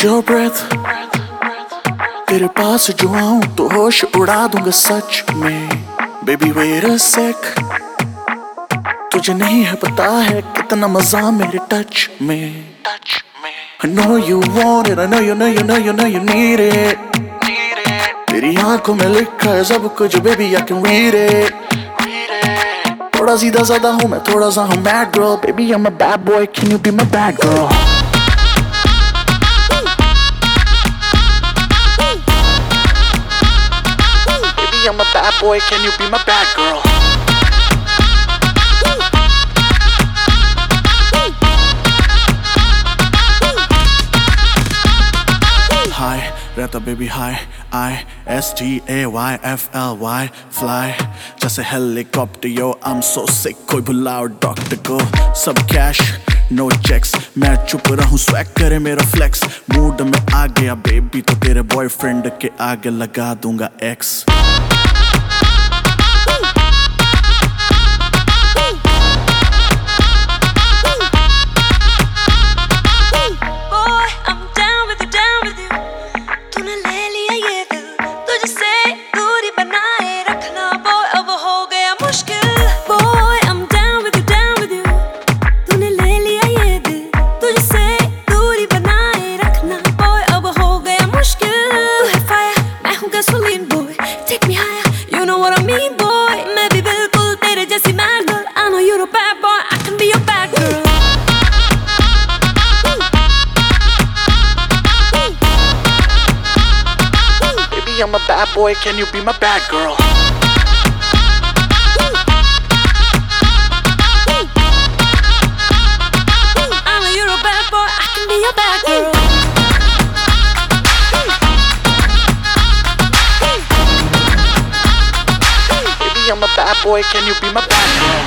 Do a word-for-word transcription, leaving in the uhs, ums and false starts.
your breath, तेरे पास जो आऊं तो होश उड़ा दूंगा सच में. Baby wait a sec, तुझे नहीं है पता है कितना मजा मेरे टच में. I know you want it, I know you know you know you know you need it. तेरी आंखों में लिखा है सब कुछ baby I can read it. थोड़ा सीधा साधा हूँ मैं थोड़ा सा हूँ bad girl. Baby I'm a bad boy, can you be my bad girl? Baby I'm a bad boy, can you be my bad girl? Hi, रहता baby hi, I S T A Y F L Y, fly जैसे helicopter yo, I'm so sick कोई बुलाओ doctor को. सब cash, no checks, मैं चुप रहूं swag करे मेरा flex. मूड में आ गया baby तो तेरे boyfriend के आगे लगा दूंगा X. Take me higher, you know what I mean, boy. मैं भी बिल्कुल तेरे जैसी mad girl. I know you're a bad boy, I can be your bad girl. Baby I'm a bad boy, can you be my bad girl? I know you're a bad boy, I can be your bad girl. I'm a bad boy, can you be my bad girl?